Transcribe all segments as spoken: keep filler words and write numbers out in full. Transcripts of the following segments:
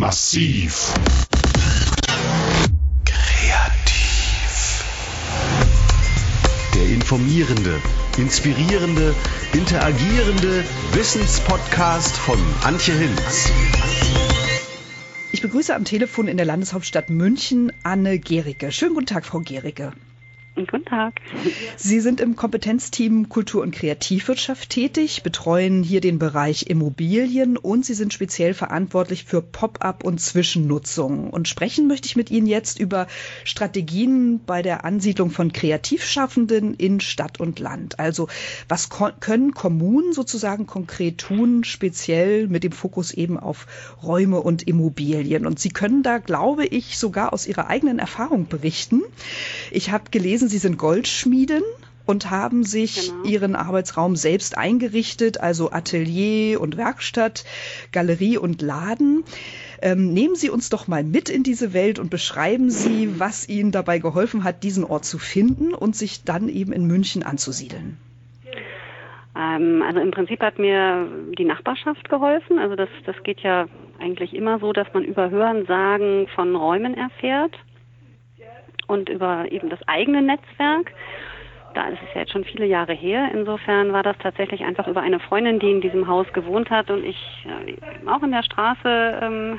Massiv. Kreativ. Der informierende, inspirierende, interagierende Wissenspodcast von Antje Hinz. Ich begrüße am Telefon in der Landeshauptstadt München Anne Gericke. Schönen guten Tag, Frau Gericke. Guten Tag. Sie sind im Kompetenzteam Kultur- und Kreativwirtschaft tätig, betreuen hier den Bereich Immobilien und Sie sind speziell verantwortlich für Pop-up und Zwischennutzung. Und sprechen möchte ich mit Ihnen jetzt über Strategien bei der Ansiedlung von Kreativschaffenden in Stadt und Land. Also was ko- können Kommunen sozusagen konkret tun, speziell mit dem Fokus eben auf Räume und Immobilien. Und Sie können da, glaube ich, sogar aus Ihrer eigenen Erfahrung berichten. Ich habe gelesen, Sie sind Goldschmiedin und haben sich genau. Ihren Arbeitsraum selbst eingerichtet, also Atelier und Werkstatt, Galerie und Laden. Ähm, nehmen Sie uns doch mal mit in diese Welt und beschreiben Sie, was Ihnen dabei geholfen hat, diesen Ort zu finden und sich dann eben in München anzusiedeln. Ähm, also im Prinzip hat mir die Nachbarschaft geholfen. Also das, das geht ja eigentlich immer so, dass man über Hörensagen von Räumen erfährt. Und über eben das eigene Netzwerk. Da ist es ja jetzt schon viele Jahre her. Insofern war das tatsächlich einfach über eine Freundin, die in diesem Haus gewohnt hat und ich äh, auch in der Straße ähm,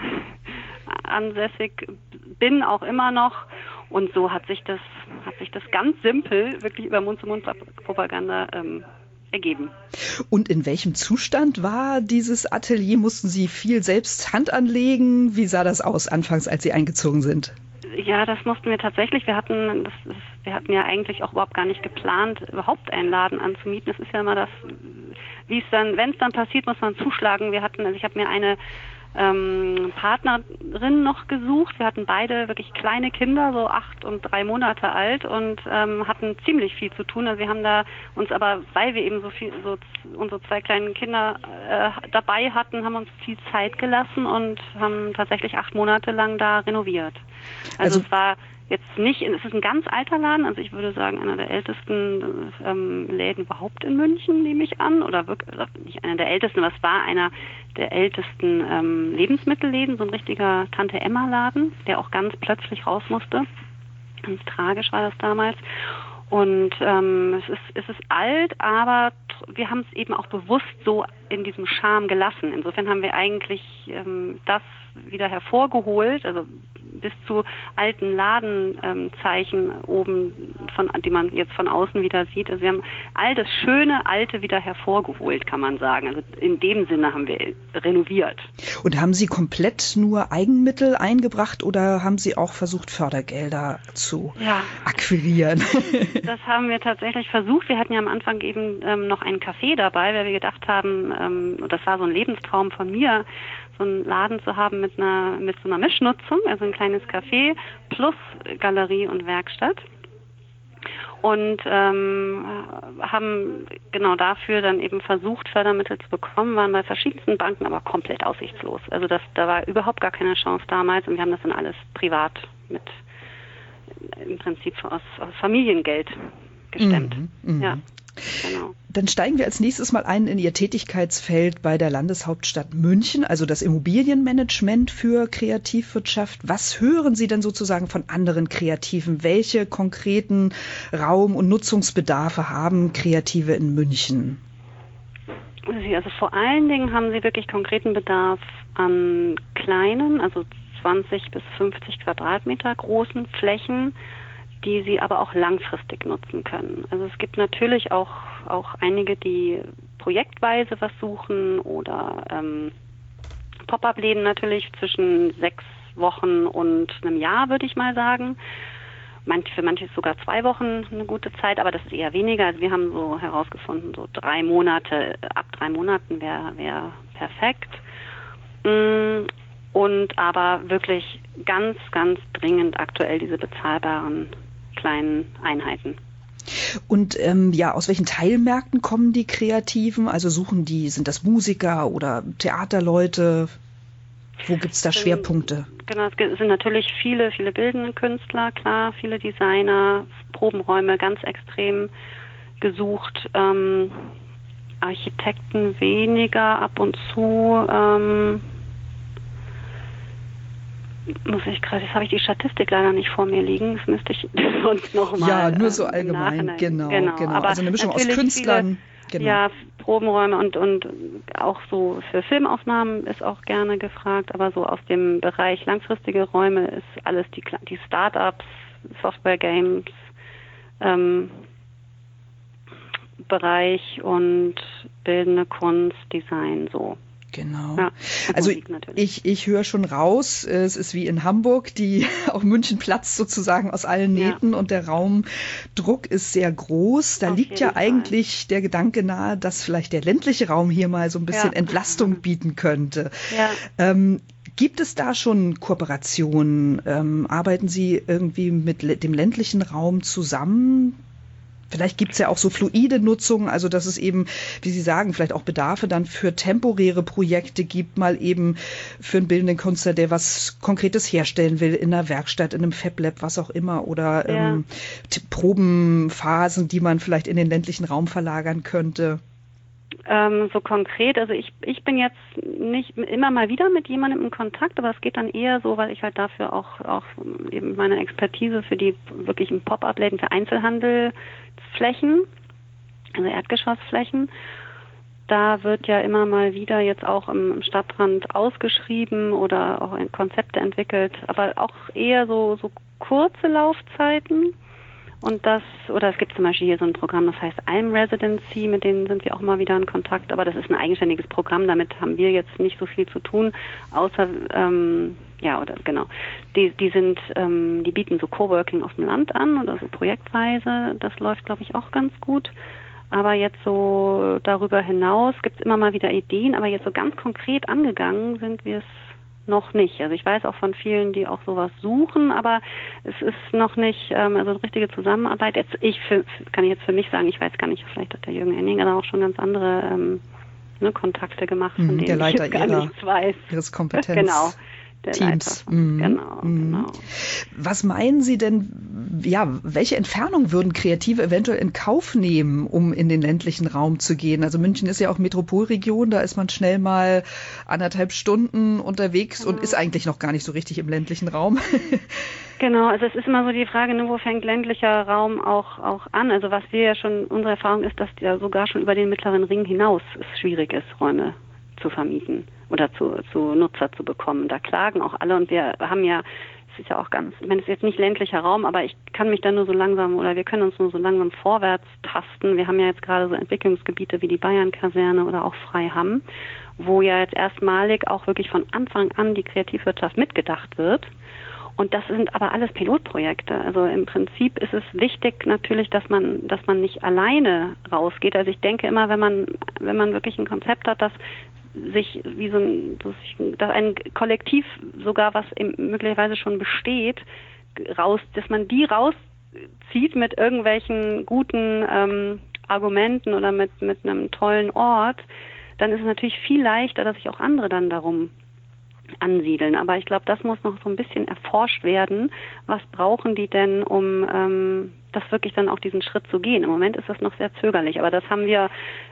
ansässig bin, auch immer noch. Und so hat sich das, hat sich das ganz simpel, wirklich über Mund-zu-Mund-Propaganda ähm, ergeben. Und in welchem Zustand war dieses Atelier? Mussten Sie viel selbst Hand anlegen? Wie sah das aus anfangs, als Sie eingezogen sind? Ja, das mussten wir tatsächlich. Wir hatten, das ist, wir hatten ja eigentlich auch überhaupt gar nicht geplant, überhaupt einen Laden anzumieten. Das ist ja immer das, wie es dann, wenn es dann passiert, muss man zuschlagen. Wir hatten, also ich habe mir eine ähm, Partnerin noch gesucht. Wir hatten beide wirklich kleine Kinder, so acht und drei Monate alt und ähm, hatten ziemlich viel zu tun. Also wir haben da uns aber, weil wir eben so viel, so unsere zwei kleinen Kinder äh, dabei hatten, haben uns viel Zeit gelassen und haben tatsächlich acht Monate lang da renoviert. Also, also es war jetzt nicht, es ist ein ganz alter Laden, also ich würde sagen einer der ältesten ähm, Läden überhaupt in München, nehme ich an, oder wirklich, nicht einer der ältesten, aber es war einer der ältesten ähm, Lebensmittelläden, so ein richtiger Tante-Emma-Laden, der auch ganz plötzlich raus musste. Ganz tragisch war das damals. Und ähm, es ist es ist alt, aber wir haben es eben auch bewusst so in diesem Charme gelassen. Insofern haben wir eigentlich ähm, das wieder hervorgeholt, also bis zu alten Ladenzeichen ähm, oben, von, die man jetzt von außen wieder sieht. Also wir haben all das schöne Alte wieder hervorgeholt, kann man sagen. Also in dem Sinne haben wir renoviert. Und haben Sie komplett nur Eigenmittel eingebracht oder haben Sie auch versucht, Fördergelder zu ja. akquirieren? Das haben wir tatsächlich versucht. Wir hatten ja am Anfang eben ähm, noch einen Café dabei, weil wir gedacht haben, ähm, das war so ein Lebenstraum von mir, so einen Laden zu haben mit einer mit so einer Mischnutzung, also ein kleines Café plus Galerie und Werkstatt. Und ähm, haben genau dafür dann eben versucht, Fördermittel zu bekommen, waren bei verschiedensten Banken aber komplett aussichtslos. Also das, da war überhaupt gar keine Chance damals und wir haben das dann alles privat mit im Prinzip aus, aus Familiengeld gestemmt. Mhm, ja. Genau. Dann steigen wir als nächstes mal ein in Ihr Tätigkeitsfeld bei der Landeshauptstadt München, also das Immobilienmanagement für Kreativwirtschaft. Was hören Sie denn sozusagen von anderen Kreativen? Welche konkreten Raum- und Nutzungsbedarfe haben Kreative in München? Also vor allen Dingen haben sie wirklich konkreten Bedarf an kleinen, also zwanzig bis fünfzig Quadratmeter großen Flächen, die sie aber auch langfristig nutzen können. Also es gibt natürlich auch, auch einige, die projektweise was suchen oder ähm, Pop-up-Läden natürlich zwischen sechs Wochen und einem Jahr, würde ich mal sagen. Manch, für manche ist sogar zwei Wochen eine gute Zeit, aber das ist eher weniger. Also wir haben so herausgefunden, so drei Monate, ab drei Monaten wäre wär perfekt. Und aber wirklich ganz, ganz dringend aktuell diese bezahlbaren kleinen Einheiten. Und ähm, ja, aus welchen Teilmärkten kommen die Kreativen? Also suchen die, sind das Musiker oder Theaterleute? Wo gibt es da Schwerpunkte? Genau, es sind natürlich viele, viele bildende Künstler, klar, viele Designer, Probenräume ganz extrem gesucht, ähm, Architekten weniger, ab und zu, ähm, muss ich gerade, jetzt habe ich die Statistik leider nicht vor mir liegen, das müsste ich sonst nochmal. Ja, nur so allgemein, genau, genau. genau. Aber also eine Mischung aus Künstlern. Viele, genau. Ja, Probenräume und, und auch so für Filmaufnahmen ist auch gerne gefragt, aber so aus dem Bereich langfristige Räume ist alles die, die Start-ups, Software-Games, ähm, Bereich und bildende Kunst, Design, so. Genau. Ja, also ich, ich höre schon raus, es ist wie in Hamburg, die auch München platzt sozusagen aus allen Nähten ja. und der Raumdruck ist sehr groß. Da Auf liegt ja Fall. eigentlich der Gedanke nahe, dass vielleicht der ländliche Raum hier mal so ein bisschen ja. Entlastung bieten könnte. Ja. Ähm, Gibt es da schon Kooperationen? Ähm, arbeiten Sie irgendwie mit dem ländlichen Raum zusammen? Vielleicht gibt es ja auch so fluide Nutzung, also dass es eben, wie Sie sagen, vielleicht auch Bedarfe dann für temporäre Projekte gibt, mal eben für einen bildenden Künstler, der was Konkretes herstellen will, in einer Werkstatt, in einem FabLab, was auch immer, oder ja. ähm, Probenphasen, die man vielleicht in den ländlichen Raum verlagern könnte. Ähm, so konkret, also ich, ich bin jetzt nicht immer mal wieder mit jemandem in Kontakt, aber es geht dann eher so, weil ich halt dafür auch, auch eben meine Expertise für die wirklichen Pop-up-Läden für Einzelhandelflächen, also Erdgeschossflächen, da wird ja immer mal wieder jetzt auch im Stadtrand ausgeschrieben oder auch Konzepte entwickelt, aber auch eher so, so kurze Laufzeiten. Und das, oder es gibt zum Beispiel hier so ein Programm, das heißt Alm Residency, mit denen sind wir auch mal wieder in Kontakt, aber das ist ein eigenständiges Programm, damit haben wir jetzt nicht so viel zu tun, außer, ähm, ja, oder genau, die, die sind, ähm, die bieten so Coworking auf dem Land an oder so projektweise, das läuft, glaube ich, auch ganz gut. Aber jetzt so darüber hinaus gibt es immer mal wieder Ideen, aber jetzt so ganz konkret angegangen sind wir es noch nicht. Also ich weiß auch von vielen, die auch sowas suchen, aber es ist noch nicht, ähm, also eine richtige Zusammenarbeit. Jetzt ich für, kann ich jetzt für mich sagen, ich weiß gar nicht, vielleicht hat der Jürgen Henninger da auch schon ganz andere ähm, ne, Kontakte gemacht, von denen der Leiter ich gar ihrer, nichts weiß. Ihres Kompetenz. Genau. Der Teams. Leiter. Mhm. Genau, mhm. genau. Was meinen Sie denn, ja, welche Entfernung würden Kreative eventuell in Kauf nehmen, um in den ländlichen Raum zu gehen? Also München ist ja auch Metropolregion, da ist man schnell mal anderthalb Stunden unterwegs genau. und ist eigentlich noch gar nicht so richtig im ländlichen Raum. Genau, also es ist immer so die Frage, ne, wo fängt ländlicher Raum auch, auch an? Also was wir ja schon, unsere Erfahrung ist, dass ja sogar schon über den mittleren Ring hinaus es schwierig ist, Räume zu vermieten oder zu, zu Nutzer zu bekommen. Da klagen auch alle und wir haben ja, es ist ja auch ganz, ich meine, es ist jetzt nicht ländlicher Raum, aber ich kann mich da nur so langsam oder wir können uns nur so langsam vorwärts tasten. Wir haben ja jetzt gerade so Entwicklungsgebiete wie die Bayern-Kaserne oder auch Freiham, wo ja jetzt erstmalig auch wirklich von Anfang an die Kreativwirtschaft mitgedacht wird. Und das sind aber alles Pilotprojekte. Also im Prinzip ist es wichtig natürlich, dass man, dass man nicht alleine rausgeht. Also ich denke immer, wenn man, wenn man wirklich ein Konzept hat, das sich wie so ein, so dass ein Kollektiv sogar, was eben möglicherweise schon besteht, raus, dass man die rauszieht mit irgendwelchen guten ähm, Argumenten oder mit mit einem tollen Ort, dann ist es natürlich viel leichter, dass sich auch andere dann darum ansiedeln. Aber ich glaube, das muss noch so ein bisschen erforscht werden. Was brauchen die denn, um ähm, das wirklich dann auch diesen Schritt zu gehen? Im Moment ist das noch sehr zögerlich, aber das haben wir,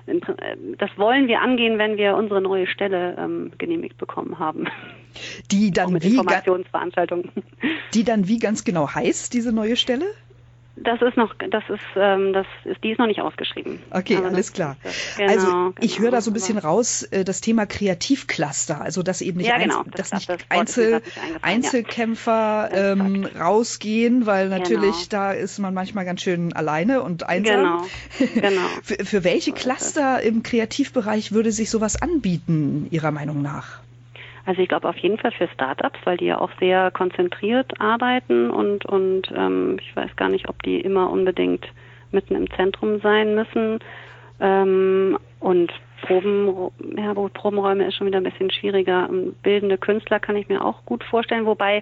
das wollen wir angehen, wenn wir unsere neue Stelle ähm, genehmigt bekommen haben. Die dann mit wie Informationsveranstaltungen. Die dann wie ganz genau heißt, diese neue Stelle? Das ist noch, das ist, ähm, das ist, die ist noch nicht ausgeschrieben. Okay, also alles klar. Genau, also ich genau, höre da so ein bisschen raus, äh, das Thema Kreativcluster, also dass eben nicht, ja, genau, Einzel, das, dass nicht das Einzel, nicht Einzelkämpfer ja. ähm, rausgehen, weil natürlich genau. da ist man manchmal ganz schön alleine und einsam. Genau, genau. für, für welche Cluster im Kreativbereich würde sich sowas anbieten, Ihrer Meinung nach? Also ich glaube auf jeden Fall für Startups, weil die ja auch sehr konzentriert arbeiten und und ähm, ich weiß gar nicht, ob die immer unbedingt mitten im Zentrum sein müssen. Ähm, und Proben, ja, Probenräume ist schon wieder ein bisschen schwieriger. Bildende Künstler kann ich mir auch gut vorstellen, wobei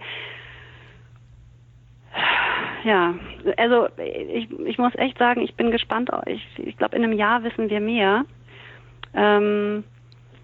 ja, also ich, ich muss echt sagen, ich bin gespannt. Ich, ich glaube, in einem Jahr wissen wir mehr. Ähm,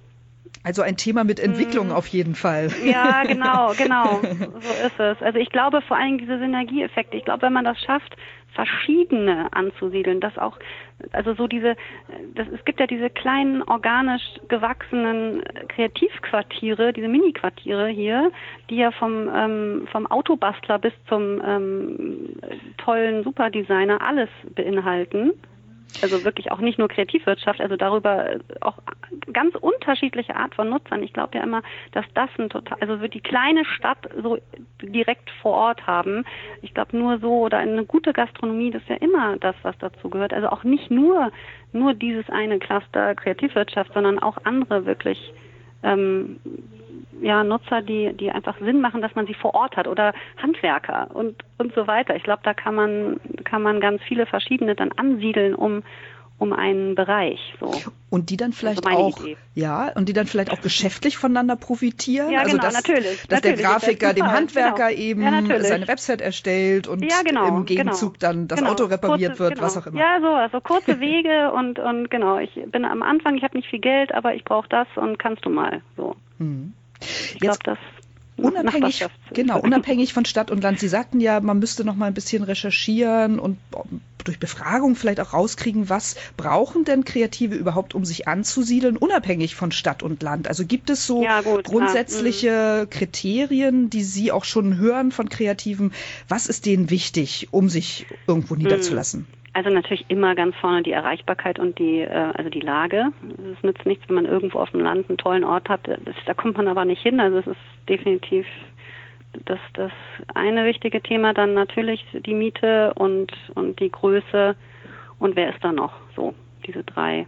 Also ein Thema mit Entwicklung mm. auf jeden Fall. Ja, genau, genau. So ist es. Also ich glaube vor allem diese Synergieeffekte. Ich glaube, wenn man das schafft, verschiedene anzusiedeln, dass auch, also so diese, das, es gibt ja diese kleinen organisch gewachsenen Kreativquartiere, diese Mini-Quartiere hier, die ja vom ähm, vom Autobastler bis zum ähm, tollen Superdesigner alles beinhalten. Also wirklich auch nicht nur Kreativwirtschaft, also darüber auch ganz unterschiedliche Art von Nutzern. Ich glaube ja immer, dass das ein total, also wird die kleine Stadt so direkt vor Ort haben. Ich glaube nur so, oder eine gute Gastronomie, das ist ja immer das, was dazu gehört. Also auch nicht nur nur dieses eine Cluster Kreativwirtschaft, sondern auch andere wirklich ähm, ja, Nutzer, die, die einfach Sinn machen, dass man sie vor Ort hat, oder Handwerker und, und so weiter. Ich glaube, da kann man, kann man ganz viele verschiedene dann ansiedeln um, um einen Bereich, so. Und die dann vielleicht also auch, Idee. ja, und die dann vielleicht auch geschäftlich voneinander profitieren. Ja, also genau, dass, natürlich. Dass natürlich, der Grafiker dem Fall, Handwerker genau. eben ja, seine Website erstellt und ja, genau, im Gegenzug genau, dann das genau. Auto repariert kurze, wird, genau. was auch immer. Ja, so, also kurze Wege und, und genau, ich bin am Anfang, ich habe nicht viel Geld, aber ich brauche das und kannst du mal, so. Hm. Ich glaube, das Unabhängig, genau, unabhängig von Stadt und Land. Sie sagten ja, man müsste noch mal ein bisschen recherchieren und durch Befragung vielleicht auch rauskriegen, was brauchen denn Kreative überhaupt, um sich anzusiedeln, unabhängig von Stadt und Land? Also gibt es so ja, gut, grundsätzliche mhm. Kriterien, die Sie auch schon hören von Kreativen? Was ist denen wichtig, um sich irgendwo niederzulassen? Mhm. Also natürlich immer ganz vorne die Erreichbarkeit und die, äh, also die Lage. Es nützt nichts, wenn man irgendwo auf dem Land einen tollen Ort hat. Das, da kommt man aber nicht hin. Also es ist definitiv das, das eine wichtige Thema. Dann natürlich die Miete und, und die Größe. Und wer ist da noch? So, diese drei.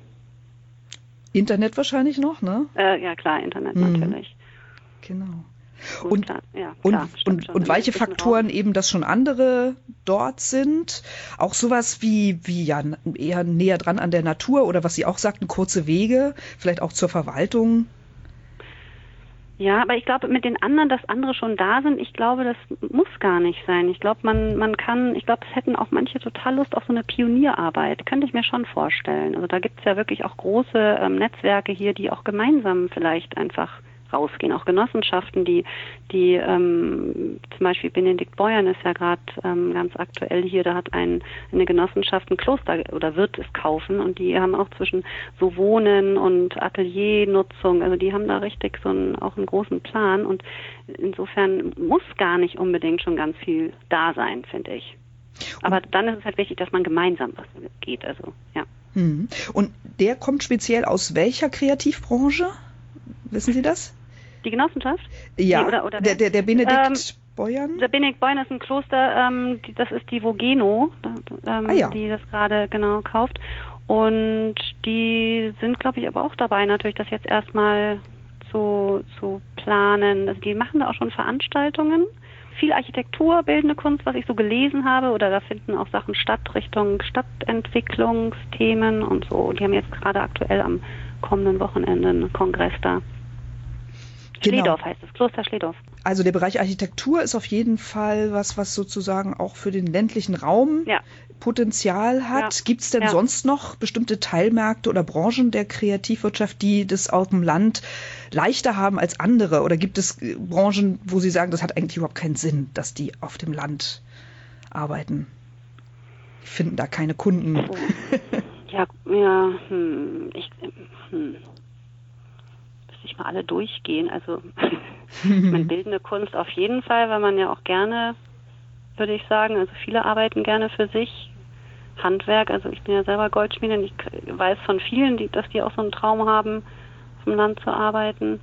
Internet wahrscheinlich noch, ne? Äh, ja klar, Internet mhm. natürlich. Genau. Gut, und, klar. Ja, und, klar, und, und welche Faktoren raus. eben, dass schon andere dort sind? Auch sowas wie, wie ja eher näher dran an der Natur oder was Sie auch sagten, kurze Wege, vielleicht auch zur Verwaltung? Ja, aber ich glaube, mit den anderen, dass andere schon da sind, ich glaube, das muss gar nicht sein. Ich glaube, man, man kann, ich glaube, es hätten auch manche total Lust auf so eine Pionierarbeit. Könnte ich mir schon vorstellen. Also da gibt es ja wirklich auch große ähm, Netzwerke hier, die auch gemeinsam vielleicht einfach rausgehen, auch Genossenschaften, die, die ähm, zum Beispiel Benedikt Beuern ist ja gerade ähm, ganz aktuell hier, da hat ein, eine Genossenschaft ein Kloster oder wird es kaufen und die haben auch zwischen so Wohnen und Ateliernutzung, also die haben da richtig so einen, auch einen großen Plan und insofern muss gar nicht unbedingt schon ganz viel da sein, finde ich. Aber dann ist es halt wichtig, dass man gemeinsam was geht, also ja. Und der kommt speziell aus welcher Kreativbranche? Wissen Sie das? Die Genossenschaft? Ja, nee, oder, oder der, der, der Benedikt ähm, Beuern? Der Benedikt Beuern ist ein Kloster, ähm, die, das ist die Vogeno, ähm, ah, ja. die das gerade genau kauft. Und die sind, glaube ich, aber auch dabei, natürlich das jetzt erstmal zu, zu planen. Also die machen da auch schon Veranstaltungen. Viel Architektur, bildende Kunst, was ich so gelesen habe. Oder da finden auch Sachen statt, Richtung Stadtentwicklungsthemen und so. Die haben jetzt gerade aktuell am kommenden Wochenende einen Kongress da. Genau. Schledorf heißt es, Kloster Schledorf. Also der Bereich Architektur ist auf jeden Fall was, was sozusagen auch für den ländlichen Raum ja. Potenzial hat. Ja. Gibt es denn ja. sonst noch bestimmte Teilmärkte oder Branchen der Kreativwirtschaft, die das auf dem Land leichter haben als andere? Oder gibt es Branchen, wo Sie sagen, das hat eigentlich überhaupt keinen Sinn, dass die auf dem Land arbeiten? Die finden da keine Kunden. Oh. Ja, ja, hm, ich, hm. ich mal alle durchgehen. Also man bildende Kunst auf jeden Fall, weil man ja auch gerne, würde ich sagen, also viele arbeiten gerne für sich. Handwerk, also ich bin ja selber Goldschmiedin, ich weiß von vielen, die, dass die auch so einen Traum haben, auf dem Land zu arbeiten.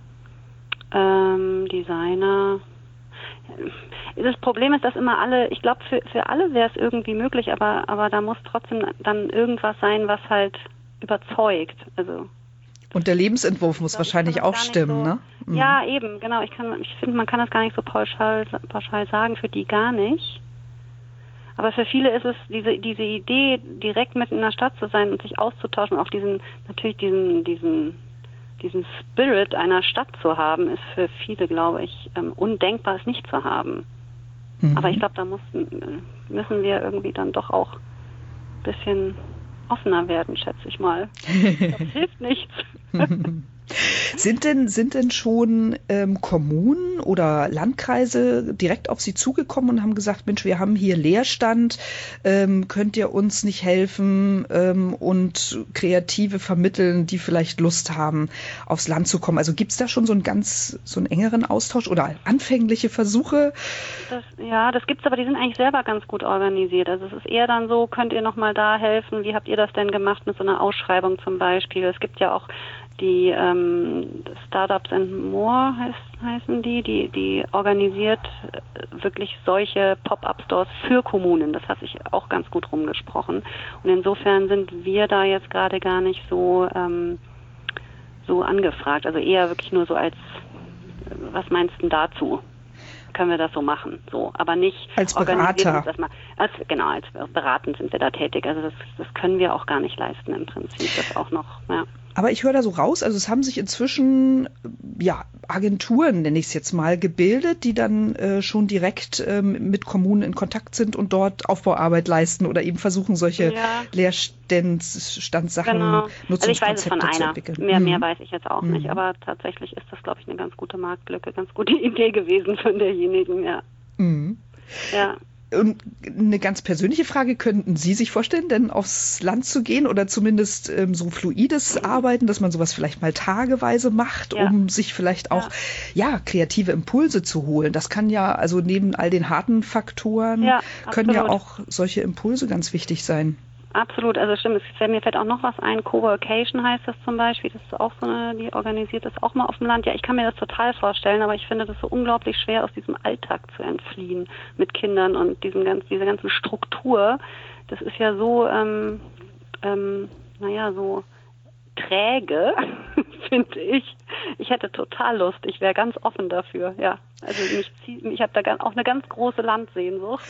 Ähm, Designer. Das Problem ist, dass immer alle, ich glaube, für, für alle wäre es irgendwie möglich, aber, aber da muss trotzdem dann irgendwas sein, was halt überzeugt. Also und der Lebensentwurf muss wahrscheinlich auch stimmen, so, ne? Mhm. Ja, eben, genau. Ich kann, ich finde, man kann das gar nicht so pauschal, pauschal sagen, für die gar nicht. Aber für viele ist es diese, diese Idee, direkt mitten in der Stadt zu sein und sich auszutauschen, und auch diesen, natürlich diesen, diesen, diesen Spirit einer Stadt zu haben, ist für viele, glaube ich, undenkbar, es nicht zu haben. Mhm. Aber ich glaube, da muss, müssen wir irgendwie dann doch auch ein bisschen offener werden, schätze ich mal. Das hilft nichts. Sind denn, sind denn schon ähm, Kommunen oder Landkreise direkt auf Sie zugekommen und haben gesagt, Mensch, wir haben hier Leerstand, ähm, könnt ihr uns nicht helfen ähm, und Kreative vermitteln, die vielleicht Lust haben, aufs Land zu kommen? Also gibt es da schon so einen ganz, so einen engeren Austausch oder anfängliche Versuche? Das, ja, das gibt's, aber die sind eigentlich selber ganz gut organisiert. Also es ist eher dann so, könnt ihr nochmal da helfen? Wie habt ihr das denn gemacht mit so einer Ausschreibung zum Beispiel? Es gibt ja auch die ähm, Startups and More heißt, heißen die, die, die organisiert wirklich solche Pop-up-Stores für Kommunen. Das hat sich auch ganz gut rumgesprochen. Und insofern sind wir da jetzt gerade gar nicht so, ähm, so angefragt. Also eher wirklich nur so als, was meinst du denn dazu? Können wir das so machen, so, aber nicht als Berater. Das mal, als, genau, als beratend sind wir da tätig. Also das, das können wir auch gar nicht leisten im Prinzip, das auch noch, ja. Aber ich höre da so raus, also es haben sich inzwischen ja Agenturen, nenne ich es jetzt mal, gebildet, die dann äh, schon direkt ähm, mit Kommunen in Kontakt sind und dort Aufbauarbeit leisten oder eben versuchen, solche ja. Leerstandssachen, genau. Nutzungskonzepte also ich weiß es zu von entwickeln. Einer. Mehr, mhm. mehr weiß ich jetzt auch mhm. nicht, aber tatsächlich ist das, glaube ich, eine ganz gute Marktlücke, ganz gute Idee gewesen von derjenigen, ja. Mhm. Ja. Und eine ganz persönliche Frage, könnten Sie sich vorstellen, denn aufs Land zu gehen oder zumindest ähm, so fluides Arbeiten, dass man sowas vielleicht mal tageweise macht, ja. um sich vielleicht auch ja. ja kreative Impulse zu holen? Das kann ja, also neben all den harten Faktoren, ja, können ja auch solche Impulse ganz wichtig sein. Absolut, also stimmt, es, mir fällt auch noch was ein, Coworcation heißt das zum Beispiel, das ist auch so eine, die organisiert das auch mal auf dem Land. Ja, ich kann mir das total vorstellen, aber ich finde das so unglaublich schwer, aus diesem Alltag zu entfliehen mit Kindern und diesem ganz, dieser ganzen Struktur. Das ist ja so, ähm, ähm, naja, so träge, finde ich. Ich hätte total Lust, ich wäre ganz offen dafür, ja. Also mich, ich habe da auch eine ganz große Landsehnsucht.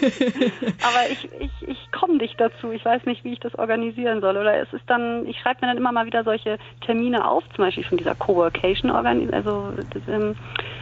Aber ich, ich, ich komme nicht dazu. Ich weiß nicht, wie ich das organisieren soll. Oder es ist dann, ich schreibe mir dann immer mal wieder solche Termine auf, zum Beispiel von dieser Coworcation Organisation, also ähm,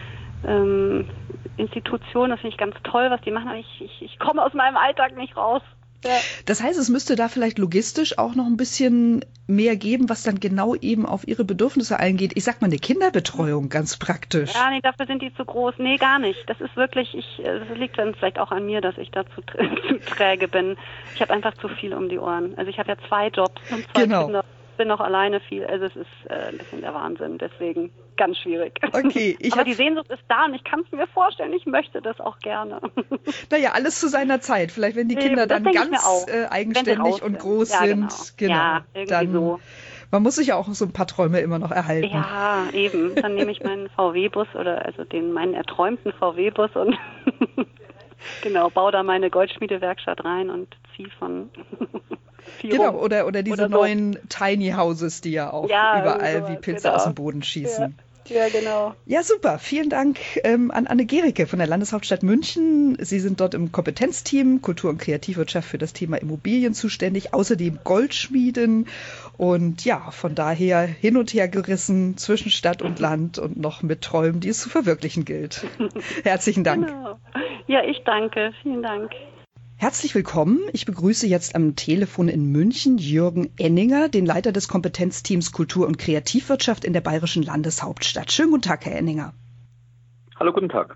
ähm, Institution, das finde ich ganz toll, was die machen, aber ich, ich, ich komme aus meinem Alltag nicht raus. Ja. Das heißt, es müsste da vielleicht logistisch auch noch ein bisschen mehr geben, was dann genau eben auf Ihre Bedürfnisse eingeht. Ich sag mal, eine Kinderbetreuung, ganz praktisch. Ja, nee, dafür sind die zu groß. Nee, gar nicht. Das ist wirklich, ich, das liegt dann vielleicht auch an mir, dass ich da zu, zu träge bin. Ich habe einfach zu viel um die Ohren. Also ich habe ja zwei Jobs und zwei genau. Kinder. Ich bin noch alleine viel. Also es ist äh, ein bisschen der Wahnsinn. Deswegen ganz schwierig. Okay, ich Aber die Sehnsucht ist da und ich kann es mir vorstellen. Ich möchte das auch gerne. Naja, alles zu seiner Zeit. Vielleicht, wenn die Kinder dann ganz äh, eigenständig und groß ja, sind. Genau. Genau. Ja, irgendwie dann, so. Man muss sich ja auch so ein paar Träume immer noch erhalten. Ja, eben. Dann nehme ich meinen V W-Bus oder also den meinen erträumten V W-Bus und genau, baue da meine Goldschmiedewerkstatt rein und ziehe von Genau, oder, oder diese oder so. neuen Tiny Houses, die ja auch ja, überall sowas, wie Pilze genau. aus dem Boden schießen. Ja, ja genau. Ja, super. Vielen Dank ähm, an Anne Gericke von der Landeshauptstadt München. Sie sind dort im Kompetenzteam Kultur- und Kreativwirtschaft für das Thema Immobilien zuständig, außerdem Goldschmieden und ja, von daher hin und her gerissen zwischen Stadt und Land und noch mit Träumen, die es zu verwirklichen gilt. Herzlichen Dank. Genau. Ja, ich danke. Vielen Dank. Herzlich willkommen. Ich begrüße jetzt am Telefon in München Jürgen Enninger, den Leiter des Kompetenzteams Kultur- und Kreativwirtschaft in der bayerischen Landeshauptstadt. Schönen guten Tag, Herr Enninger. Hallo, guten Tag.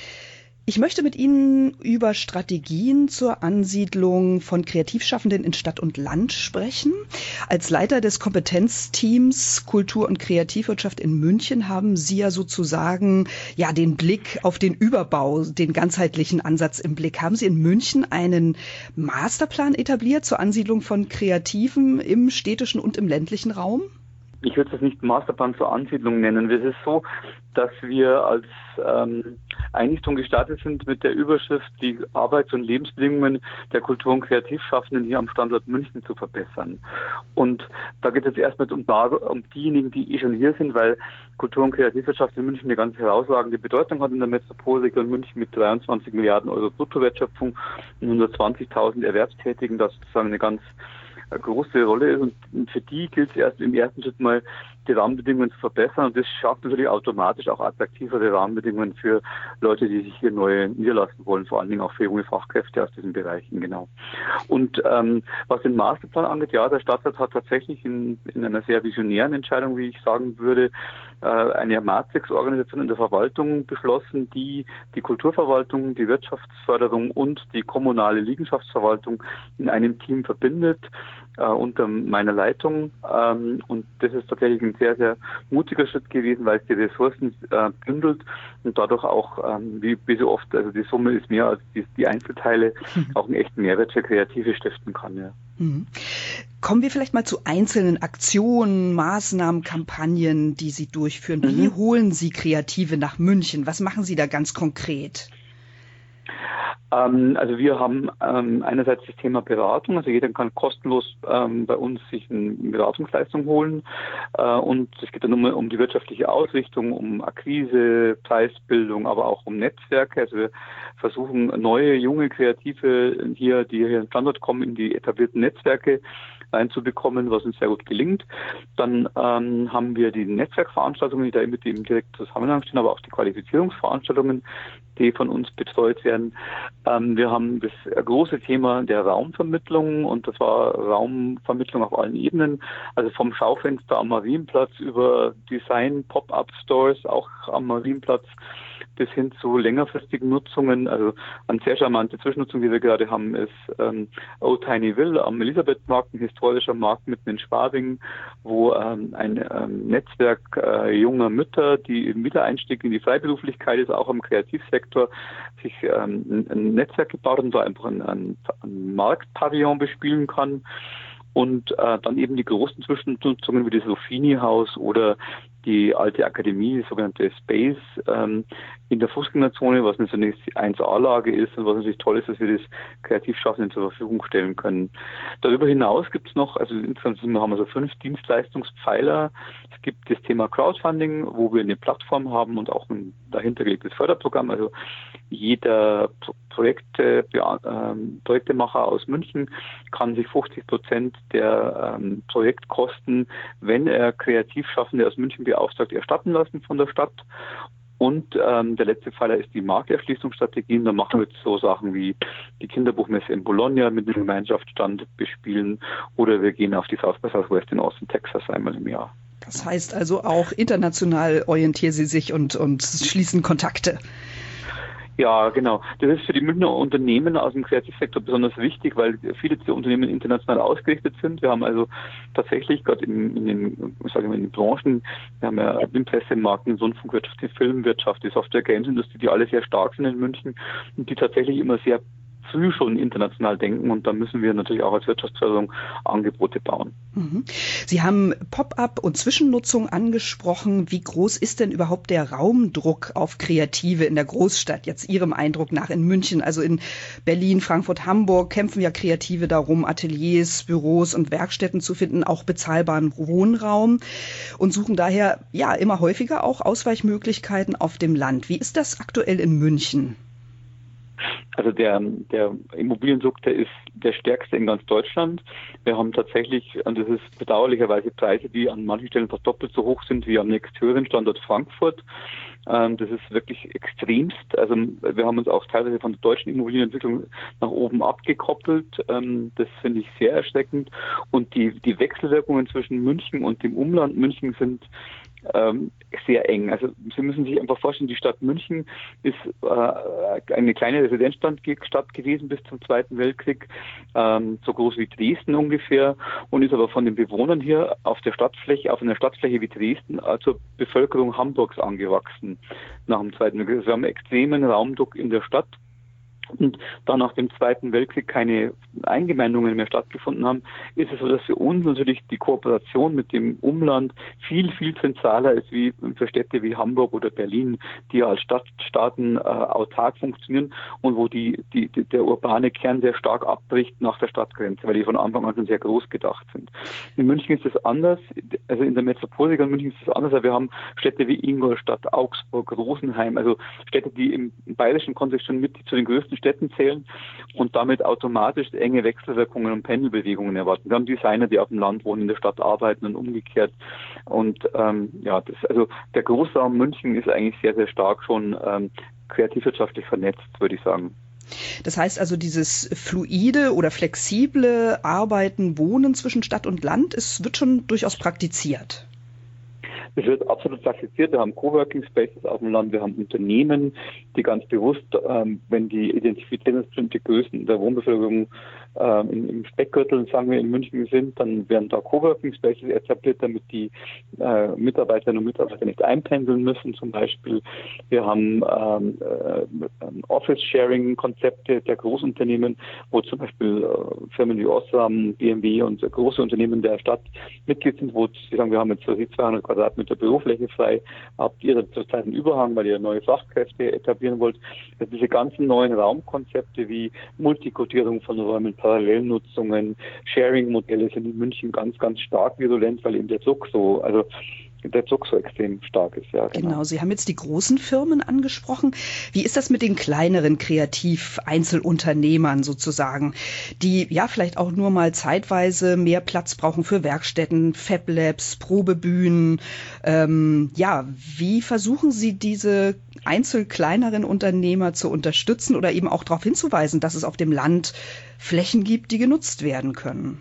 Ich möchte mit Ihnen über Strategien zur Ansiedlung von Kreativschaffenden in Stadt und Land sprechen. Als Leiter des Kompetenzteams Kultur- und Kreativwirtschaft in München haben Sie ja sozusagen ja den Blick auf den Überbau, den ganzheitlichen Ansatz im Blick. Haben Sie in München einen Masterplan etabliert zur Ansiedlung von Kreativen im städtischen und im ländlichen Raum? Ich würde es nicht Masterplan zur Ansiedlung nennen. Es ist so, dass wir als ähm, Einrichtung gestartet sind mit der Überschrift, die Arbeits- und Lebensbedingungen der Kultur- und Kreativschaffenden hier am Standort München zu verbessern. Und da geht es erstmal um, um diejenigen, die eh schon hier sind, weil Kultur- und Kreativwirtschaft in München eine ganz herausragende Bedeutung hat in der Metropolregion München mit dreiundzwanzig Milliarden Euro Bruttowertschöpfung und hundertzwanzigtausend Erwerbstätigen, das sozusagen eine ganz eine große Rolle ist. Und für die gilt es erst im ersten Schritt mal, die Rahmenbedingungen zu verbessern. Und das schafft natürlich automatisch auch attraktivere Rahmenbedingungen für Leute, die sich hier neu niederlassen wollen, vor allen Dingen auch für junge Fachkräfte aus diesen Bereichen, genau. Und ähm, was den Masterplan angeht, ja, der Stadtrat hat tatsächlich in, in einer sehr visionären Entscheidung, wie ich sagen würde, äh, eine Matrix-Organisation in der Verwaltung beschlossen, die die Kulturverwaltung, die Wirtschaftsförderung und die kommunale Liegenschaftsverwaltung in einem Team verbindet, äh, unter meiner Leitung. Ähm, und das ist tatsächlich ein sehr, sehr mutiger Schritt gewesen, weil es die Ressourcen äh, bündelt und dadurch auch, ähm, wie, wie so oft, also die Summe ist mehr als die, die Einzelteile, mhm. auch einen echten Mehrwert für Kreative stiften kann. Ja. Mhm. Kommen wir vielleicht mal zu einzelnen Aktionen, Maßnahmen, Kampagnen, die Sie durchführen. Wie mhm. holen Sie Kreative nach München? Was machen Sie da ganz konkret? Ähm, also wir haben ähm, einerseits das Thema Beratung, also jeder kann kostenlos ähm, bei uns sich eine Beratungsleistung holen äh, und es geht dann um, um die wirtschaftliche Ausrichtung, um Akquise, Preisbildung, aber auch um Netzwerke. Also wir versuchen neue, junge Kreative hier, die hier in den Standort kommen, in die etablierten Netzwerke reinzubekommen, was uns sehr gut gelingt. Dann ähm, haben wir die Netzwerkveranstaltungen, die da mit dem direkt Zusammenhang stehen, aber auch die Qualifizierungsveranstaltungen, die von uns betreut werden. Ähm, wir haben das große Thema der Raumvermittlung und das war Raumvermittlung auf allen Ebenen, also vom Schaufenster am Marienplatz über Design, Pop-up-Stores, auch am Marienplatz, bis hin zu längerfristigen Nutzungen. Also eine sehr charmante Zwischennutzung, die wir gerade haben, ist ähm, Old Tinyville am Elisabethmarkt, ein historischer Markt mitten in Schwabing, wo ähm, ein ähm, Netzwerk äh, junger Mütter, die im Wiedereinstieg in die Freiberuflichkeit ist, auch im Kreativsektor, sich ähm, ein, ein Netzwerk gebaut und da einfach ein, ein, ein Marktpavillon bespielen kann. Und äh, dann eben die großen Zwischennutzungen wie das Ruffini-Haus oder die alte Akademie, die sogenannte Space, ähm, in der Fußgängerzone, was eine zunächst eins A-Lage ist und was natürlich toll ist, dass wir das Kreativschaffenden zur Verfügung stellen können. Darüber hinaus gibt es noch, also insgesamt haben wir so fünf Dienstleistungspfeiler. Es gibt das Thema Crowdfunding, wo wir eine Plattform haben und auch ein dahinter gelegtes Förderprogramm. Also jeder Projekte, ähm, Projektemacher aus München kann sich fünfzig Prozent der ähm, Projektkosten, wenn er Kreativschaffende aus München beauftragt, erstatten lassen von der Stadt. Und ähm, der letzte Pfeiler ist die Markterschließungsstrategien. Da machen wir jetzt so Sachen wie die Kinderbuchmesse in Bologna mit einem Gemeinschaftsstand bespielen oder wir gehen auf die South by Southwest in Austin, Texas einmal im Jahr. Das heißt also auch international orientieren Sie sich und, und schließen Kontakte. Ja, genau. Das ist für die Münchner Unternehmen aus dem Kreativsektor besonders wichtig, weil viele dieser Unternehmen international ausgerichtet sind. Wir haben also tatsächlich gerade in, in den, sagen wir, in den Branchen, wir haben ja den Pressemarkt, den Rundfunkwirtschaft, die Filmwirtschaft, die Software-Games-Industrie, die alle sehr stark sind in München und die tatsächlich immer sehr früh schon international denken und da müssen wir natürlich auch als Wirtschaftsförderung Angebote bauen. Mhm. Sie haben Pop-up und Zwischennutzung angesprochen. Wie groß ist denn überhaupt der Raumdruck auf Kreative in der Großstadt, jetzt Ihrem Eindruck nach in München? Also in Berlin, Frankfurt, Hamburg kämpfen ja Kreative darum, Ateliers, Büros und Werkstätten zu finden, auch bezahlbaren Wohnraum und suchen daher ja immer häufiger auch Ausweichmöglichkeiten auf dem Land. Wie ist das aktuell in München? Also der, der Immobiliendruck, der ist der stärkste in ganz Deutschland. Wir haben tatsächlich, und das ist bedauerlicherweise Preise, die an manchen Stellen fast doppelt so hoch sind wie am nächsthöheren Standort Frankfurt. Das ist wirklich extremst. Also wir haben uns auch teilweise von der deutschen Immobilienentwicklung nach oben abgekoppelt. Das finde ich sehr erschreckend. Und die, die Wechselwirkungen zwischen München und dem Umland München sind ähm, sehr eng. Also Sie müssen sich einfach vorstellen, die Stadt München ist äh, eine kleine Residenzstadt gewesen bis zum Zweiten Weltkrieg, ähm, so groß wie Dresden ungefähr und ist aber von den Bewohnern hier auf der Stadtfläche, auf einer Stadtfläche wie Dresden äh, zur Bevölkerung Hamburgs angewachsen nach dem Zweiten Weltkrieg. Also wir haben einen extremen Raumdruck in der Stadt. Und da nach dem Zweiten Weltkrieg keine Eingemeindungen mehr stattgefunden haben, ist es so, dass für uns natürlich die Kooperation mit dem Umland viel, viel zentraler ist wie für Städte wie Hamburg oder Berlin, die ja als Stadtstaaten äh, autark funktionieren und wo die, die, die, der urbane Kern sehr stark abbricht nach der Stadtgrenze, weil die von Anfang an schon sehr groß gedacht sind. In München ist es anders, also in der Metropolregion in München ist es anders, aber wir haben Städte wie Ingolstadt, Augsburg, Rosenheim, also Städte, die im bayerischen Kontext schon mit zu den größten großen Städten zählen und damit automatisch enge Wechselwirkungen und Pendelbewegungen erwarten. Wir haben Designer, die auf dem Land wohnen, in der Stadt arbeiten und umgekehrt. Und ähm, ja, das, also der Großraum München ist eigentlich sehr, sehr stark schon ähm, kreativwirtschaftlich vernetzt, würde ich sagen. Das heißt also, dieses fluide oder flexible Arbeiten, Wohnen zwischen Stadt und Land, es wird schon durchaus praktiziert. Es wird absolut praktiziert. Wir haben Coworking Spaces auf dem Land, wir haben Unternehmen, die ganz bewusst, ähm, wenn die identifizieren, dass bestimmte Größen der Wohnbevölkerung ähm, im, im Speckgürtel, sagen wir, in München sind, dann werden da Coworking Spaces etabliert, damit die äh, Mitarbeiterinnen und Mitarbeiter nicht einpendeln müssen. Zum Beispiel, wir haben ähm, äh, Office-Sharing-Konzepte der Großunternehmen, wo zum Beispiel äh, Firmen wie Osram, B M W und äh, große Unternehmen der Stadt Mitglied sind, wo sie sagen, wir haben jetzt so zweihundert Quadratmeter Bürofläche frei, habt ihr zurzeit einen Überhang, weil ihr neue Fachkräfte etablieren wollt. Also diese ganzen neuen Raumkonzepte wie Multikodierung von Räumen, Parallelnutzungen, Sharing-Modelle sind in München ganz, ganz stark virulent, weil eben der Druck so, also der Druck so extrem stark ist. Ja, genau. Genau, Sie haben jetzt die großen Firmen angesprochen. Wie ist das mit den kleineren Kreativ-Einzelunternehmern sozusagen, die ja vielleicht auch nur mal zeitweise mehr Platz brauchen für Werkstätten, Fab-Labs, Probebühnen? Ähm, ja, wie versuchen Sie diese einzelkleineren Unternehmer zu unterstützen oder eben auch darauf hinzuweisen, dass es auf dem Land Flächen gibt, die genutzt werden können?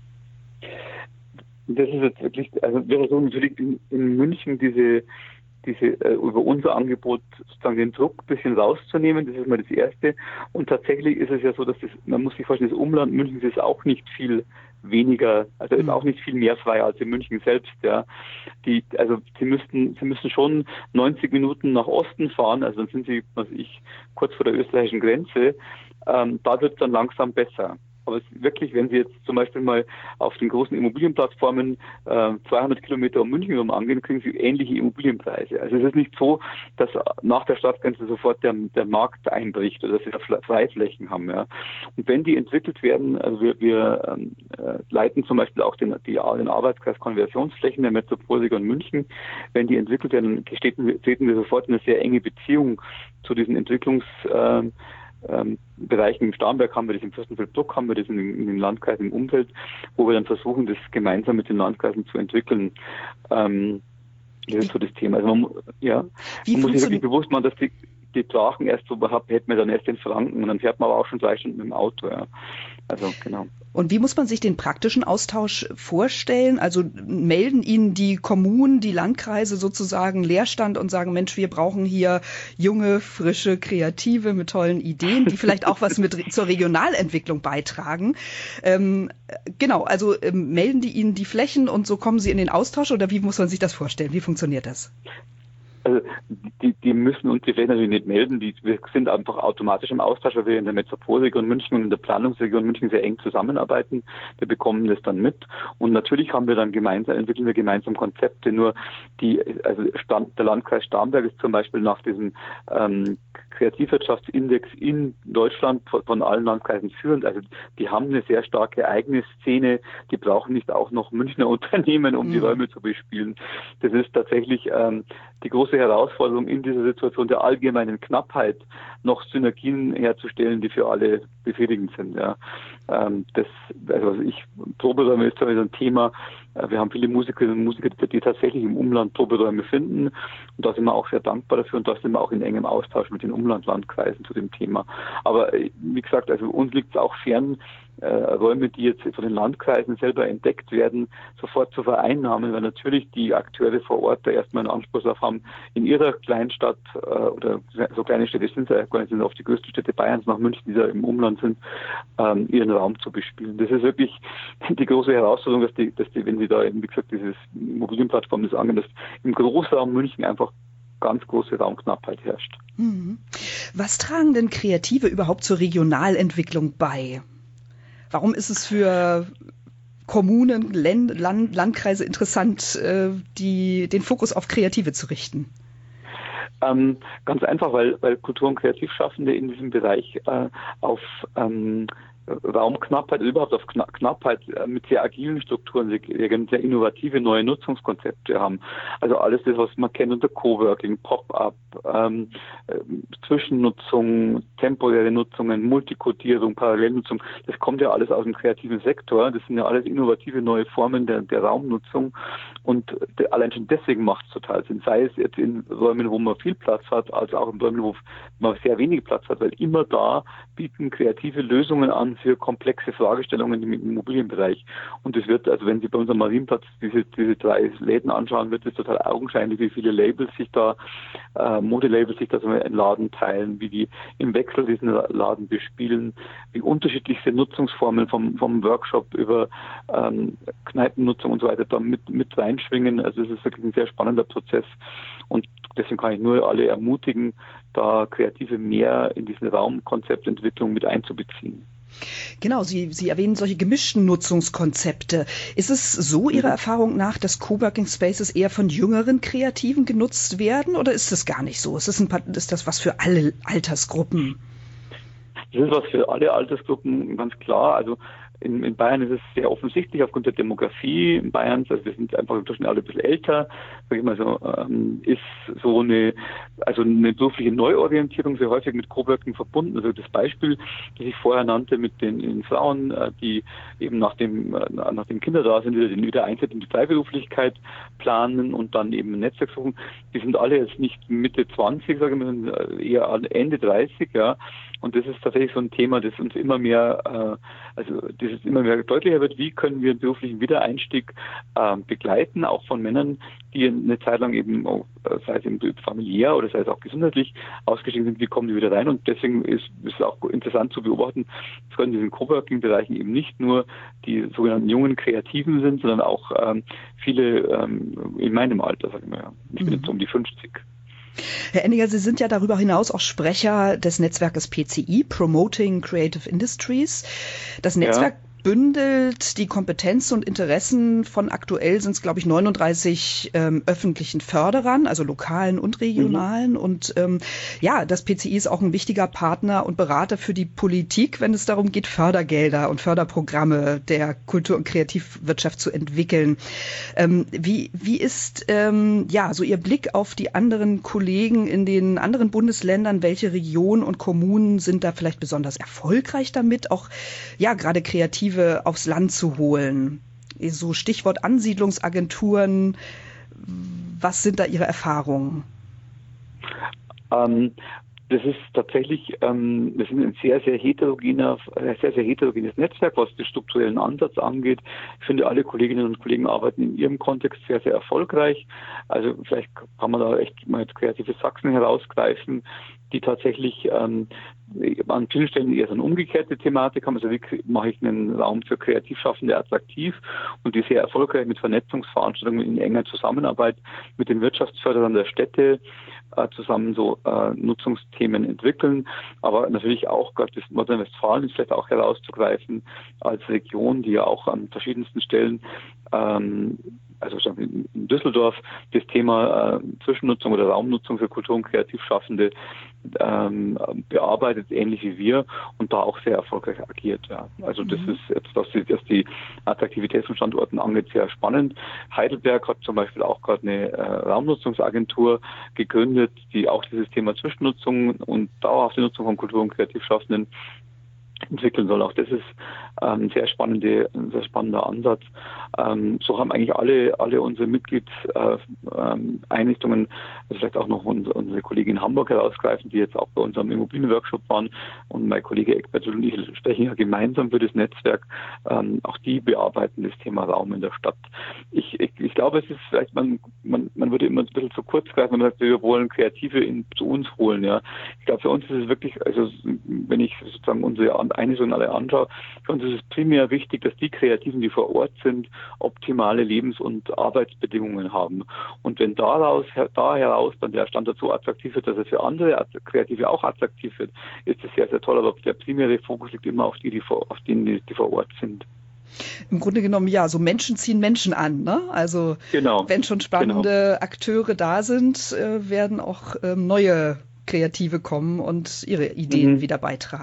Das ist jetzt wirklich, also wir versuchen natürlich in, in München diese, diese äh, über unser Angebot sozusagen den Druck ein bisschen rauszunehmen. Das ist mal das Erste. Und tatsächlich ist es ja so, dass das, man muss sich vorstellen, das Umland Münchens ist auch nicht viel weniger, also ist auch nicht viel mehr frei als in München selbst. Ja, die, also sie müssten, sie müssen schon neunzig Minuten nach Osten fahren. Also dann sind sie, was ich, kurz vor der österreichischen Grenze. Ähm, da wird es dann langsam besser. Aber es wirklich, wenn Sie jetzt zum Beispiel mal auf den großen Immobilienplattformen äh, zweihundert Kilometer um München herum angehen, kriegen Sie ähnliche Immobilienpreise. Also es ist nicht so, dass nach der Stadtgrenze sofort der, der Markt einbricht oder dass Sie da Freiflächen haben. Ja. Und wenn die entwickelt werden, also wir, wir ähm, äh, leiten zum Beispiel auch den, die, den Arbeitskreis Konversionsflächen der Metropolregion München, wenn die entwickelt werden, treten wir sofort in eine sehr enge Beziehung zu diesen Entwicklungs äh, Ähm, Bereichen. Im Starnberg haben wir das, im Fürstenfeldbruck haben wir das, in, in den Landkreisen im Umfeld, wo wir dann versuchen, das gemeinsam mit den Landkreisen zu entwickeln. Ähm, das ist so das Thema. Also man, ja, man muss sich wirklich bewusst machen, dass die, die Drachen erst so überhaupt, hätten wir dann erst in Franken und dann fährt man aber auch schon drei Stunden mit dem Auto. Ja. Also genau. Und wie muss man sich den praktischen Austausch vorstellen? Also melden Ihnen die Kommunen, die Landkreise sozusagen Leerstand und sagen, Mensch, wir brauchen hier junge, frische, Kreative mit tollen Ideen, die vielleicht auch was mit zur Regionalentwicklung beitragen. Ähm, genau, also ähm, melden die Ihnen die Flächen und so kommen Sie in den Austausch oder wie muss man sich das vorstellen? Wie funktioniert das? Also die, die müssen uns die Flächen natürlich nicht melden, die, wir sind einfach automatisch im Austausch, weil wir in der Metropolregion München und in der Planungsregion München sehr eng zusammenarbeiten. Wir bekommen das dann mit und natürlich haben wir dann gemeinsam, entwickeln wir gemeinsam Konzepte, nur die, also Stand, der Landkreis Starnberg ist zum Beispiel nach diesem ähm, Kreativwirtschaftsindex in Deutschland von, von allen Landkreisen führend. Also die haben eine sehr starke eigene Szene, die brauchen nicht auch noch Münchner Unternehmen, um mhm. die Räume zu bespielen. Das ist tatsächlich ähm, die große Herausforderung in dieser Situation der allgemeinen Knappheit, noch Synergien herzustellen, die für alle befriedigend sind. Ja. Ähm, das, also ich, Proberäume ist ein Thema. Wir haben viele Musikerinnen und Musiker, die tatsächlich im Umland Proberäume finden. Und da sind wir auch sehr dankbar dafür und da sind wir auch in engem Austausch mit den Umlandlandkreisen zu dem Thema. Aber wie gesagt, also uns liegt es auch fern, äh, Räume, die jetzt von den Landkreisen selber entdeckt werden, sofort zu vereinnahmen, weil natürlich die Akteure vor Ort da erstmal einen Anspruch darauf haben, in ihrer Kleinstadt äh, oder so kleine Städte sind es ja gar nicht, sind oft die größten Städte Bayerns nach München, die da im Umland sind, ähm, ihren Raum zu bespielen. Das ist wirklich die große Herausforderung, dass die, dass die, wenn sie da eben, wie gesagt, dieses Immobilienplattform das angehen, dass im Großraum München einfach ganz große Raumknappheit herrscht. Was tragen denn Kreative überhaupt zur Regionalentwicklung bei? Warum ist es für Kommunen, Land, Land, Landkreise interessant, die, den Fokus auf Kreative zu richten? Ähm, ganz einfach, weil, weil Kultur- und Kreativschaffende in diesem Bereich äh, auf ähm, Raumknappheit, überhaupt auf Knappheit mit sehr agilen Strukturen, wir sehr innovative neue Nutzungskonzepte haben. Also alles das, was man kennt unter Coworking, Pop-up, ähm, Zwischennutzung, temporäre Nutzungen, Multikodierung, Parallelnutzung, das kommt ja alles aus dem kreativen Sektor. Das sind ja alles innovative neue Formen der, der Raumnutzung und de, allein schon deswegen macht es total Sinn. Sei es jetzt in Räumen, wo man viel Platz hat, als auch in Räumen, wo man sehr wenig Platz hat, weil immer da bieten kreative Lösungen an für komplexe Fragestellungen im Immobilienbereich. Und es wird, also wenn Sie bei unserem Marienplatz diese, diese drei Läden anschauen, wird es total augenscheinlich, wie viele Labels sich da, äh, Modelabels sich da so einen Laden teilen, wie die im Wechsel diesen Laden bespielen, wie unterschiedlichste Nutzungsformen vom, vom Workshop über ähm, Kneipennutzung und so weiter da mit, mit reinschwingen. Also es ist wirklich ein sehr spannender Prozess und deswegen kann ich nur alle ermutigen, da Kreative mehr in diese Raumkonzeptentwicklung mit einzubeziehen. Genau, Sie, Sie erwähnen solche gemischten Nutzungskonzepte. Ist es so Ihrer Erfahrung nach, dass Coworking Spaces eher von jüngeren Kreativen genutzt werden oder ist das gar nicht so? Ist das, ein, ist das was für alle Altersgruppen? Das ist was für alle Altersgruppen, ganz klar. Also in, in Bayern ist es sehr offensichtlich aufgrund der Demografie in Bayern, also wir sind einfach inzwischen alle ein bisschen älter, sag ich mal so, ähm, ist so eine, also eine berufliche Neuorientierung sehr häufig mit Coworking verbunden. Also das Beispiel, das ich vorher nannte mit den, den Frauen, äh, die eben nach dem, äh, nach dem Kinder da sind, wieder den Wiedereintritt in die Freiberuflichkeit planen und dann eben ein Netzwerk suchen, die sind alle jetzt nicht Mitte zwanzig, sage ich mal, sondern eher Ende dreißig, ja. Und das ist tatsächlich so ein Thema, das uns immer mehr, äh, also das es immer mehr deutlicher wird, wie können wir den beruflichen Wiedereinstieg äh, begleiten, auch von Männern, die eine Zeit lang eben, auch, sei es eben familiär oder sei es auch gesundheitlich ausgestiegen sind, wie kommen die wieder rein? Und deswegen ist es auch interessant zu beobachten, dass in diesen Coworking-Bereichen eben nicht nur die sogenannten jungen Kreativen sind, sondern auch ähm, viele ähm, in meinem Alter, sag ich mal. Ja. Ich bin mhm. jetzt um die fünfzig. Herr Enninger, Sie sind ja darüber hinaus auch Sprecher des Netzwerkes P C I, Promoting Creative Industries. Das Netzwerk ja. bündelt die Kompetenzen und Interessen von aktuell sind es, glaube ich, neununddreißig ähm, öffentlichen Förderern, also lokalen und regionalen. Mhm. Und ähm, ja, das P C I ist auch ein wichtiger Partner und Berater für die Politik, wenn es darum geht, Fördergelder und Förderprogramme der Kultur- und Kreativwirtschaft zu entwickeln. Ähm, wie, wie ist ähm, ja so Ihr Blick auf die anderen Kollegen in den anderen Bundesländern? Welche Regionen und Kommunen sind da vielleicht besonders erfolgreich damit, auch ja gerade kreativ aufs Land zu holen? So Stichwort Ansiedlungsagenturen. Was sind da Ihre Erfahrungen? Ähm, das ist tatsächlich, ähm, wir sind ein sehr, sehr heterogener, sehr, sehr heterogenes Netzwerk, was den strukturellen Ansatz angeht. Ich finde, alle Kolleginnen und Kollegen arbeiten in ihrem Kontext sehr, sehr erfolgreich. Also vielleicht kann man da echt mal jetzt kreative Sachsen herausgreifen, die tatsächlich ähm, an vielen Stellen eher so eine umgekehrte Thematik haben. Also wie mache ich einen Raum für Kreativschaffende attraktiv und die sehr erfolgreich mit Vernetzungsveranstaltungen in enger Zusammenarbeit mit den Wirtschaftsförderern der Städte äh, zusammen so äh, Nutzungsthemen entwickeln. Aber natürlich auch gerade das Nordrhein-Westfalen ist vielleicht auch herauszugreifen als Region, die ja auch an verschiedensten Stellen ähm, also in Düsseldorf das Thema äh, Zwischennutzung oder Raumnutzung für Kultur- und Kreativschaffende ähm, bearbeitet, ähnlich wie wir, und da auch sehr erfolgreich agiert. Ja. Also das mhm. ist jetzt, was die, dass die Attraktivität von Standorten angeht, sehr spannend. Heidelberg hat zum Beispiel auch gerade eine äh, Raumnutzungsagentur gegründet, die auch dieses Thema Zwischennutzung und dauerhafte Nutzung von Kultur- und Kreativschaffenden entwickeln soll. Auch das ist ähm, sehr spannende, ein sehr spannender Ansatz. Ähm, so haben eigentlich alle, alle unsere Mitgliedseinrichtungen, äh, ähm, also vielleicht auch noch unsere, unsere Kollegin in Hamburg herausgreifen, die jetzt auch bei unserem Immobilienworkshop waren, und mein Kollege Eckbert und ich sprechen ja gemeinsam für das Netzwerk. Ähm, auch die bearbeiten das Thema Raum in der Stadt. Ich, ich, ich glaube, es ist vielleicht, man, man, man würde immer ein bisschen zu kurz greifen, wenn man sagt, wir wollen Kreative in, zu uns holen. Ja. Ich glaube, für uns ist es wirklich, also wenn ich sozusagen unsere Einrichtungen alle anschaue, für uns ist es primär wichtig, dass die Kreativen, die vor Ort sind, optimale Lebens- und Arbeitsbedingungen haben. Und wenn daraus, da heraus dann der Standort so attraktiv wird, dass er für andere Kreative auch attraktiv wird, ist das sehr, sehr toll. Aber der primäre Fokus liegt immer auf die, die vor, auf denen, die, die vor Ort sind. Im Grunde genommen, ja, so Menschen ziehen Menschen an, ne? Also genau, wenn schon spannende genau. Akteure da sind, äh, werden auch ähm, neue Kreative kommen und ihre Ideen mhm. wieder beitragen.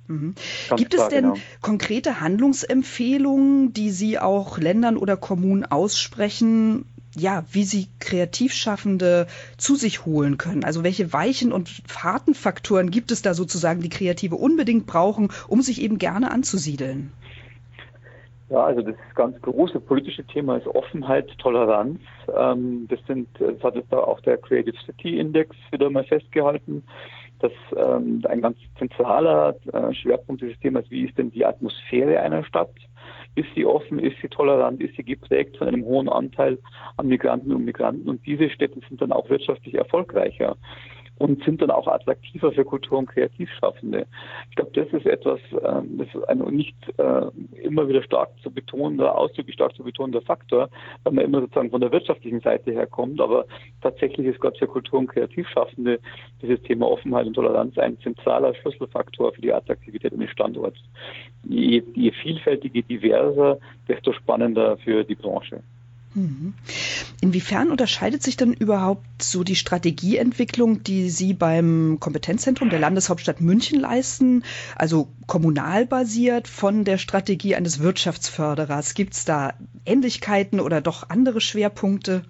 Mhm. Gibt es denn genau. konkrete Handlungsempfehlungen, die Sie auch Ländern oder Kommunen aussprechen, ja, wie sie Kreativschaffende zu sich holen können? Also welche Weichen- und harten Faktoren gibt es da sozusagen, die Kreative unbedingt brauchen, um sich eben gerne anzusiedeln? Ja, also das ganz große politische Thema ist Offenheit, Toleranz. Ähm, das sind, das hat jetzt da auch der Creative City Index wieder mal festgehalten, dass ähm, ein ganz zentraler äh, Schwerpunkt dieses Themas, wie ist denn die Atmosphäre einer Stadt? Ist sie offen, ist sie tolerant, ist sie geprägt von einem hohen Anteil an Migranten und Migranten? Und diese Städte sind dann auch wirtschaftlich erfolgreicher und sind dann auch attraktiver für Kultur- und Kreativschaffende. Ich glaube, das ist etwas, ähm, das ist ein nicht äh, immer wieder stark zu betonender, ausdrücklich stark zu betonender Faktor, weil man immer sozusagen von der wirtschaftlichen Seite her kommt. Aber tatsächlich ist gerade für Kultur- und Kreativschaffende dieses Thema Offenheit und Toleranz ein zentraler Schlüsselfaktor für die Attraktivität eines Standorts. Je, je vielfältiger, diverser, desto spannender für die Branche. Inwiefern unterscheidet sich denn überhaupt so die Strategieentwicklung, die Sie beim Kompetenzzentrum der Landeshauptstadt München leisten, also kommunal basiert, von der Strategie eines Wirtschaftsförderers? Gibt es da Ähnlichkeiten oder doch andere Schwerpunkte?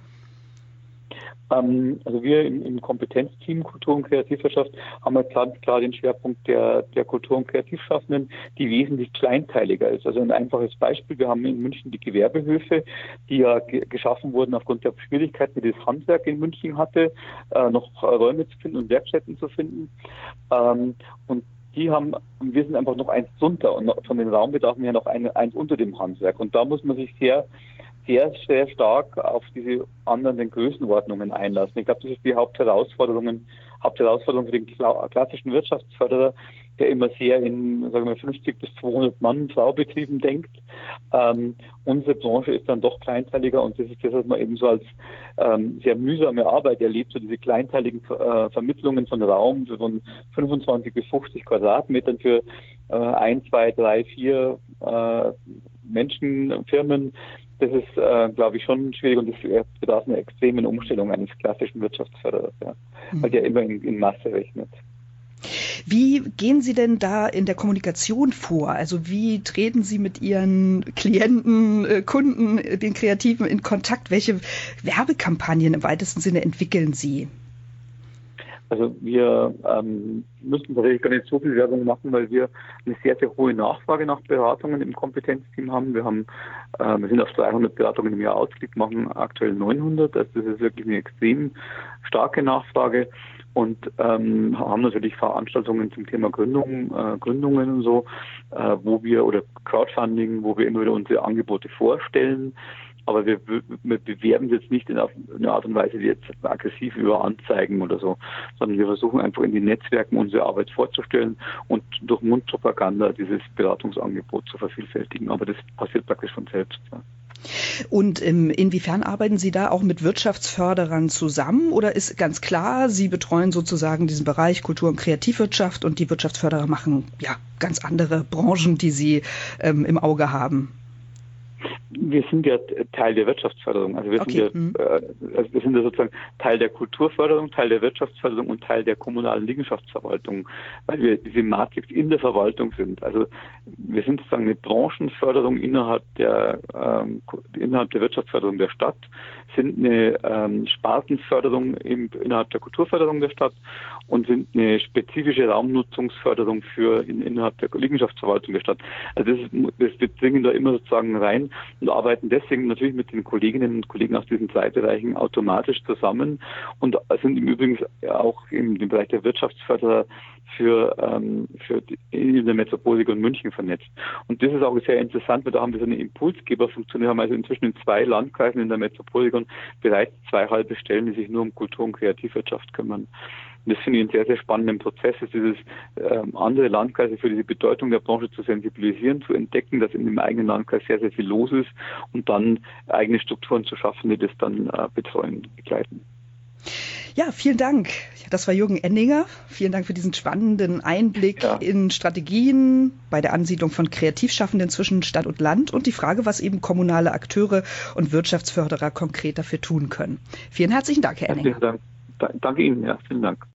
Ähm, also wir im, im Kompetenzteam Kultur- und Kreativwirtschaft haben wir klar, klar den Schwerpunkt der, der Kultur- und Kreativschaffenden, die wesentlich kleinteiliger ist. Also ein einfaches Beispiel, wir haben in München die Gewerbehöfe, die ja ge- geschaffen wurden aufgrund der Schwierigkeiten, die das Handwerk in München hatte, äh, noch Räume zu finden und Werkstätten zu finden. Ähm, und die haben, wir sind einfach noch eins drunter und von den Raumbedarfen her noch ein, eins unter dem Handwerk. Und da muss man sich sehr sehr, sehr stark auf diese anderen Größenordnungen einlassen. Ich glaube, das ist die Hauptherausforderung, Hauptherausforderung für den klassischen Wirtschaftsförderer, der immer sehr in, sagen wir, fünfzig bis zweihundert Mann Frau-Betrieben denkt. Ähm, unsere Branche ist dann doch kleinteiliger und das ist das, was man eben so als ähm, sehr mühsame Arbeit erlebt, so diese kleinteiligen äh, Vermittlungen von Raum von fünfundzwanzig bis fünfzig Quadratmetern für äh, ein, zwei, drei, vier äh, Menschen, Firmen. Das ist, äh, glaube ich, schon schwierig und das bedarf einer extremen Umstellung eines klassischen Wirtschaftsförderers, ja, mhm. weil der immer in, in Masse rechnet. Wie gehen Sie denn da in der Kommunikation vor? Also wie treten Sie mit Ihren Klienten, Kunden, den Kreativen in Kontakt? Welche Werbekampagnen im weitesten Sinne entwickeln Sie? Also wir ähm, müssen tatsächlich gar nicht so viel Werbung machen, weil wir eine sehr, sehr hohe Nachfrage nach Beratungen im Kompetenzteam haben. Wir haben, äh, wir sind auf dreihundert Beratungen im Jahr ausgelegt, machen aktuell neunhundert. Also das ist wirklich eine extrem starke Nachfrage und ähm, haben natürlich Veranstaltungen zum Thema Gründung, äh, Gründungen und so, äh, wo wir oder Crowdfunding, wo wir immer wieder unsere Angebote vorstellen. Aber wir, wir bewerben jetzt nicht in einer Art und Weise, wie jetzt aggressiv über Anzeigen oder so, sondern wir versuchen einfach in den Netzwerken unsere Arbeit vorzustellen und durch Mundpropaganda dieses Beratungsangebot zu vervielfältigen. Aber das passiert praktisch von selbst. Ja. Und ähm, inwiefern arbeiten Sie da auch mit Wirtschaftsförderern zusammen oder ist ganz klar, Sie betreuen sozusagen diesen Bereich Kultur- und Kreativwirtschaft und die Wirtschaftsförderer machen ja ganz andere Branchen, die Sie ähm, im Auge haben? Wir sind ja Teil der Wirtschaftsförderung. Also wir, okay. sind ja, äh, also wir sind ja sozusagen Teil der Kulturförderung, Teil der Wirtschaftsförderung und Teil der kommunalen Liegenschaftsverwaltung, weil wir diese Matrix in der Verwaltung sind. Also wir sind sozusagen eine Branchenförderung innerhalb der ähm, innerhalb der Wirtschaftsförderung der Stadt, sind eine ähm, Spartenförderung im, innerhalb der Kulturförderung der Stadt und sind eine spezifische Raumnutzungsförderung für in, innerhalb der Liegenschaftsverwaltung der Stadt. Also das, ist, das wir dringen da immer sozusagen rein und arbeiten deswegen natürlich mit den Kolleginnen und Kollegen aus diesen zwei Bereichen automatisch zusammen und sind im Übrigen auch im Bereich der Wirtschaftsförderer für, ähm, für die, in der Metropolregion München vernetzt. Und das ist auch sehr interessant, weil da haben wir so eine Impulsgeberfunktion. Wir haben also inzwischen in zwei Landkreisen in der Metropolregion bereits zwei halbe Stellen, die sich nur um Kultur- und Kreativwirtschaft kümmern. Und das finde ich einen sehr, sehr spannenden Prozess, ist dieses ähm, andere Landkreise für diese Bedeutung der Branche zu sensibilisieren, zu entdecken, dass in dem eigenen Landkreis sehr, sehr viel los ist und dann eigene Strukturen zu schaffen, die das dann äh, betreuen, begleiten. Ja, vielen Dank. Das war Jürgen Enninger. Vielen Dank für diesen spannenden Einblick ja. in Strategien bei der Ansiedlung von Kreativschaffenden zwischen Stadt und Land und die Frage, was eben kommunale Akteure und Wirtschaftsförderer konkret dafür tun können. Vielen herzlichen Dank, Herr Enninger. Herzlichen Dank. Danke Ihnen, ja, vielen Dank.